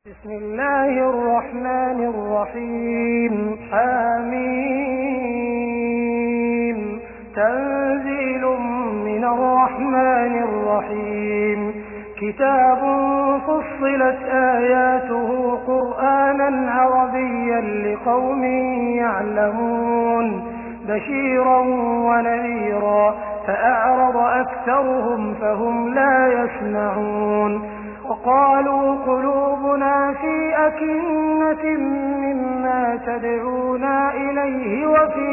بسم الله الرحمن الرحيم. حميم. تنزيل من الرحمن الرحيم. كتاب فصلت آياته قرآنا عربيا لقوم يعلمون بشيرا ونذيرا فأعرض أكثرهم فهم لا يسمعون وقالوا قلوبنا في أكنة مما تدعونا إليه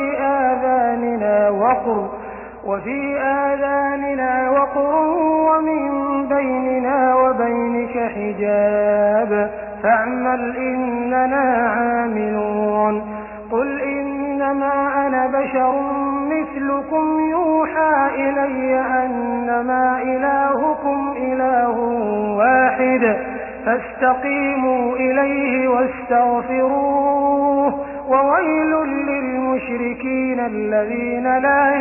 وفي آذاننا وقر ومن بيننا وبينك حجاب فاعمل إننا عاملون. قل إنما أنا بشر مثلكم يوحى إلي أنما إلهكم إله واحد فاستقيموا إليه واستغفروه وويل للمشركين الذين لا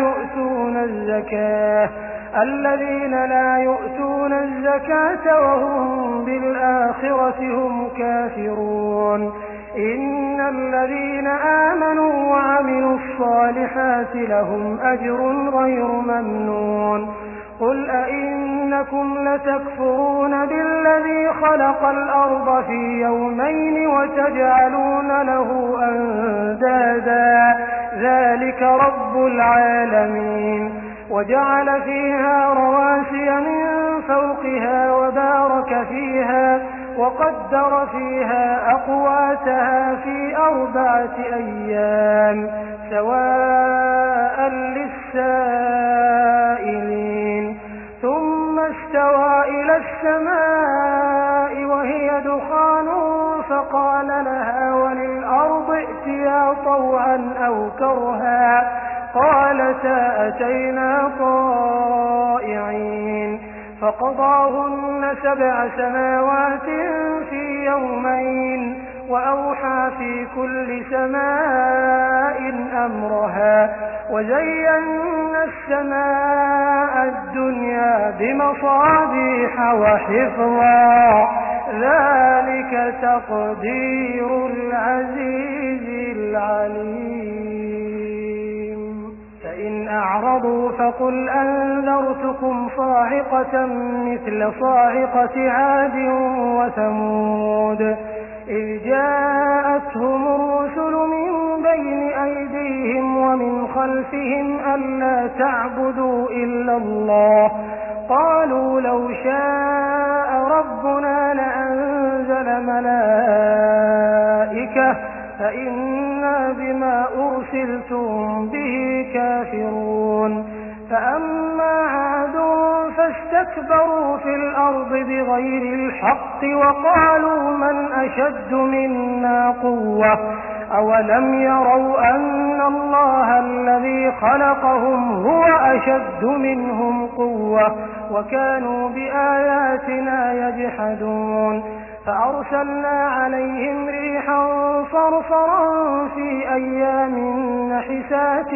يؤتون الزكاة وهم بالآخرة هم كافرون. إن الذين آمنوا وعملوا الصالحات لهم أجر غير ممنون. قل أئنكم لتكفرون بالذي خلق الأرض في يومين وتجعلون له أندادا ذلك رب العالمين. وجعل فيها رواسي من فوقها وبارك فيها وقدر فيها أقواتها في 4 أيام سواء للسائلين. ثم استوى إلى السماء وهي دخان فقال لها وللأرض ائتيا طوعا أو كرها قالتا أتينا طائعين. فقضاهن 7 سماوات في يومين وأوحى في كل سماء أمرها وزينا السماء الدنيا بمصابيح وحفظا ذلك تقدير العزيز العليم. فإن أعرضوا فقل أنذرتكم صاعقة مثل صاعقة عاد وثمود إذ جاءتهم الرسل من بين أيديهم ومن خلفهم ألا تعبدوا إلا الله قالوا لو شاء ربنا لأنزل ملائكة فإنا بما أرسلتم به كافرون. فأما عاد فاستكبروا في الأرض بغير الحق وقالوا من أشد منا قوة أولم يروا أن الله الذي خلقهم هو أشد منهم قوة وكانوا بآياتنا يجحدون. فأرسلنا عليهم ريحا صرصرا في أيام نحسات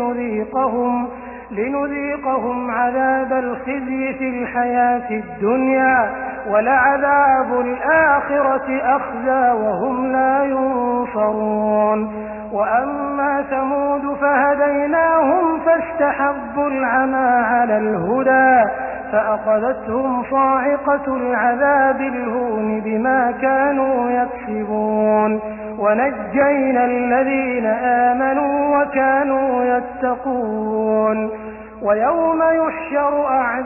لنذيقهم عذاب الخزي في الحياة الدنيا ولعذاب الآخرة أخزى وهم لا ينصرون. وأما ثمود فهديناهم فاستحبوا العمى على الهدى فأخذتهم صاعقة العذاب الهون بما كانوا يكسبون ونجينا الذين آمنوا وكانوا يتقون. ويوم يحشر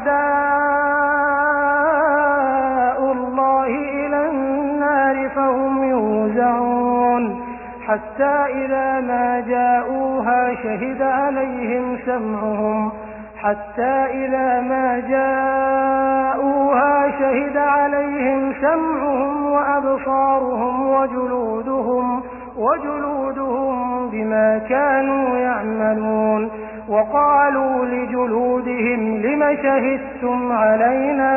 أعداء الله إلى النار فهم يوزعون حتى إذا ما جاءوها شهد عليهم سمعهم وأبصارهم وجلودهم بما كانوا يعملون. وقالوا لجلودهم لم شهدتم علينا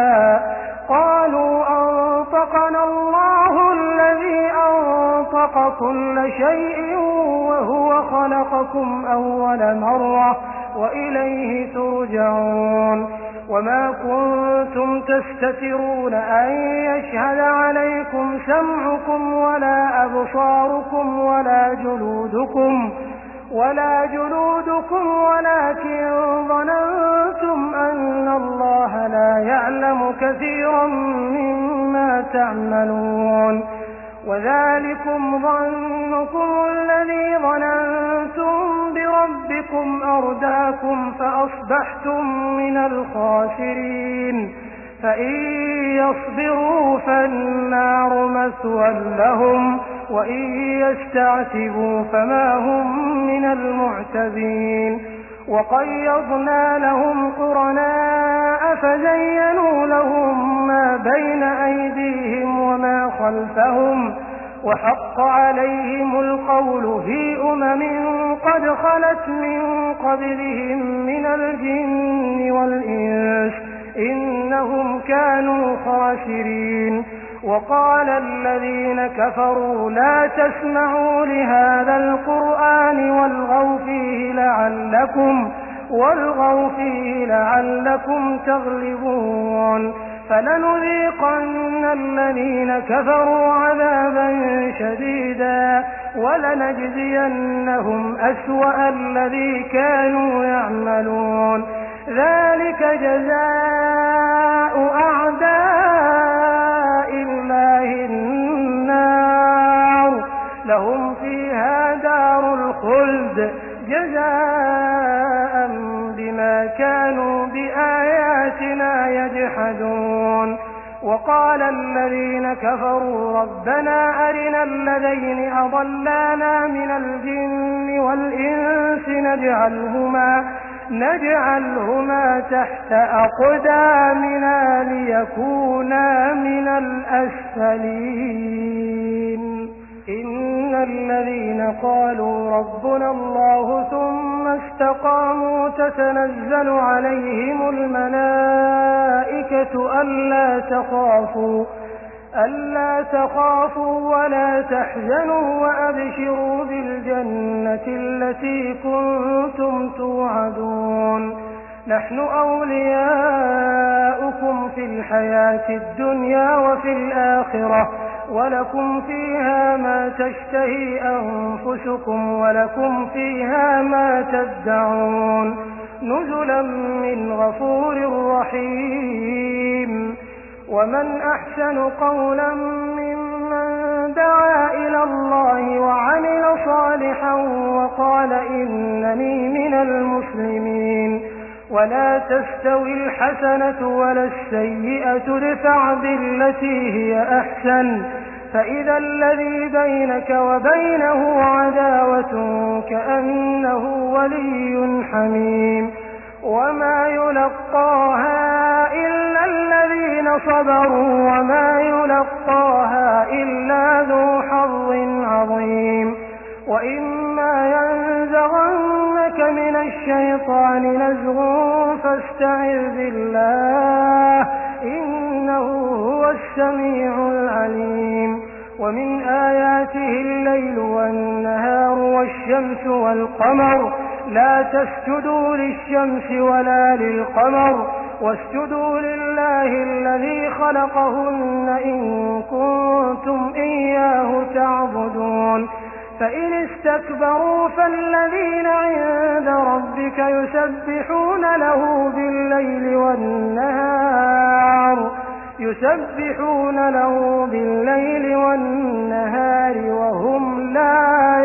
قالوا أنطقنا الله الذي أنطق كل شيء وهو خلقكم أول مرة وإليه ترجعون. وما كنتم تستترون أن يشهد عليكم سمعكم ولا أبصاركم ولا جلودكم ولكن ظننتم أن الله لا يعلم كثيرا مما تعملون وذلكم ظنكم الذي ظننتم بربكم أرداكم فأصبحتم من الخاسرين فإن يصبروا فالنار مثوى لهم وإن يستعتبوا فما هم من المعتبين وقيضنا لهم قرناء فزينوا لهم ما بين أيديهم وما خلفهم وحق عليهم القول في قد خلت من قبلهم من الجن والإنس إنهم كانوا خاسرين وقال الذين كفروا لا تسمعوا لهذا القرآن والغوا فيه لعلكم تغلبون فلنذيقن الذين كفروا عذابا شديدا ولنجزينهم أسوأ الذي كانوا يعملون ذلك جزاء أعداء الله النار لهم فيها دار الخلد جزاء بما كانوا بآياتنا يجحدون وقال الذين كفروا ربنا أرنا الذين أضلانا من الجن والإنس نجعلهما تحت أقدامنا ليكونا من الأسفلين إن الذين قالوا ربنا الله ثم استقاموا تتنزل عليهم الملائكة ألا تخافوا ولا تحزنوا وأبشروا بالجنة التي كنتم توعدون نحن أولياؤكم في الحياة الدنيا وفي الآخرة ولكم فيها ما تشتهي أنفسكم ولكم فيها ما تدعون نزلا من غفور رحيم ومن أحسن قولا ممن دعا إلى الله وعمل صالحا وقال إنني من المسلمين ولا تستوي الحسنة ولا السيئة ادفع بالتي هي أحسن فإذا الذي بينك وبينه عداوة كأنه ولي حميم وما يلقاها إلا الذين صبروا وما يلقاها إلا ذو حظ عظيم وإما ينزغنك من الشيطان نزغ فاستعذ بالله إنه هو السميع العليم ومن آياته الليل والنهار والشمس والقمر لا تسجدوا للشمس ولا للقمر واسجدوا لله الذي خلقهن إن كنتم إياه تعبدون فإن استكبروا فالذين عند ربك يسبحون له بالليل والنهار وهم لا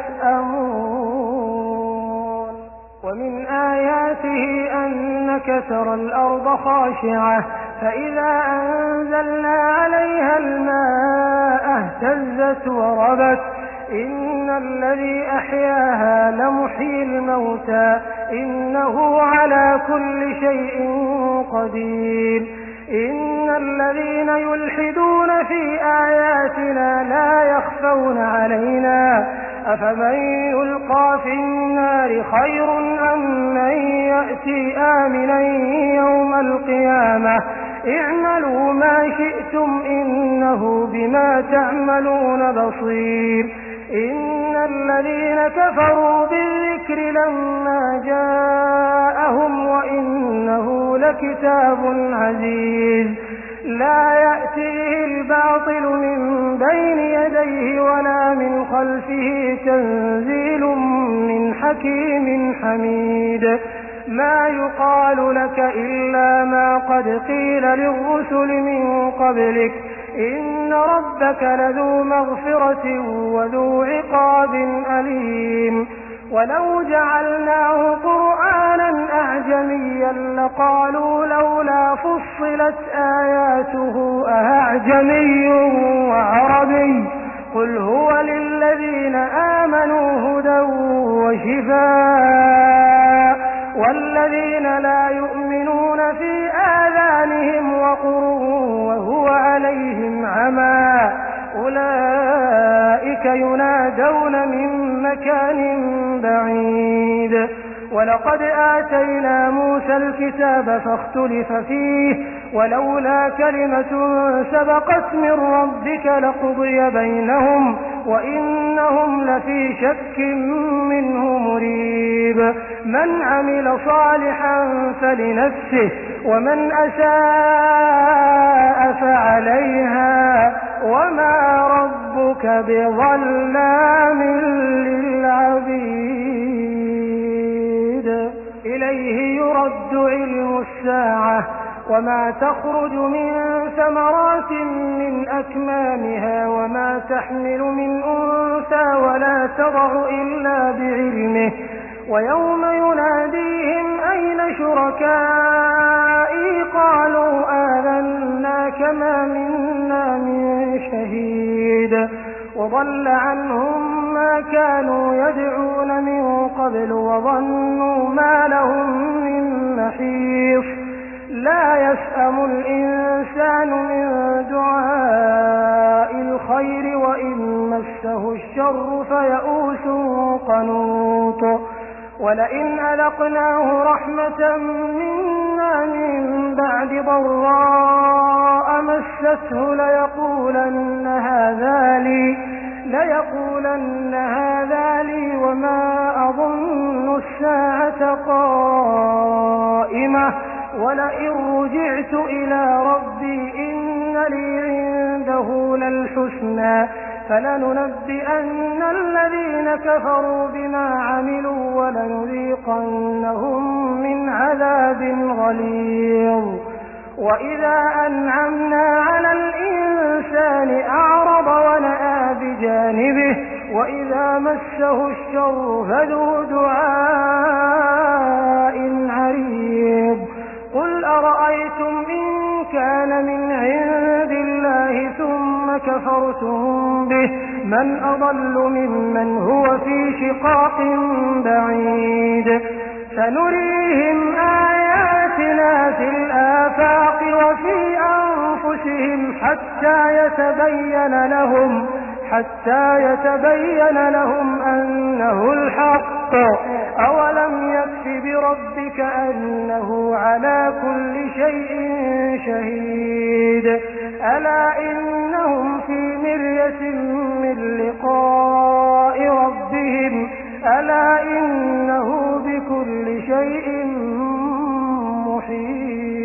يسأمون ومن آياته أنك ترى الأرض خاشعة فإذا أنزلنا عليها الماء اهتزت وربت إن الذي أحياها لمحيي الموتى إنه على كل شيء قدير إن الذين يلحدون في آياتنا لا يخفون علينا أفمن يلقى في النار خير أم من يأتي آمنا يوم القيامة اعملوا ما شئتم إنه بما تعملون بصير إن الذين كفروا بالذكر لما جاءهم وإنه لكتاب عزيز لا يأتيه الباطل من يديه ولا من خلفه تنزيل من حكيم حميد ما يقال لك إلا ما قد قيل للرسل من قبلك إن ربك لذو مغفرة وذو عقاب أليم ولو جعلناه قرآنا أعجميا لقالوا لولا فصلت آياته أأعجمي وعربي قل هو للذين آمنوا هدى وشفاء والذين لا يؤمنون في آذانهم وقر وهو عليهم عمى أولئك ينادون من مكان بعيد ولقد آتينا موسى الكتاب فاختلف فيه ولولا كلمة سبقت من ربك لقضي بينهم وإنهم لفي شك منه مريب من عمل صالحا فلنفسه ومن أساء فعليها وما ربك بظلام للعبيد إليه يرد علم الساعة وما تخرج من ثمرات من أكمامها وما تحمل من أنثى ولا تضع إلا بعلمه ويوم يناديهم أين شركائي قالوا آذنا كما منا من شهيد وضل عنهم ما كانوا يدعون من قبل وظنوا ما لهم من محيص لا يسأم الإنسان من دعاء الخير وإن مسه الشر فيئوس قنوط ولئن أذقناه رحمة منا من بعد ضراء مسته ليقولن هذا لي وما أظن الساعة قائمة ولئن رجعت إلى ربي إن لي عنده للحسنى فلننبئن الذين كفروا بما عملوا ولنذيقنهم من عذاب غليظ وإذا أنعمنا على الإنسان أعرض ونأى بجانبه وإذا مسه الشر فذو دعاء عريض قل أرأيتم إن كان من عند الله ثم كفرتم به من أضل ممن هو في شقاق بعيد سنريهم آياتنا في الآفاق وفي أنفسهم حتى يتبين لهم أنه الحق أولم يكف بربك أنه على كل شيء شهيد ألا إنهم في مرية من لقاء ربهم ألا إنه بكل شيء محيط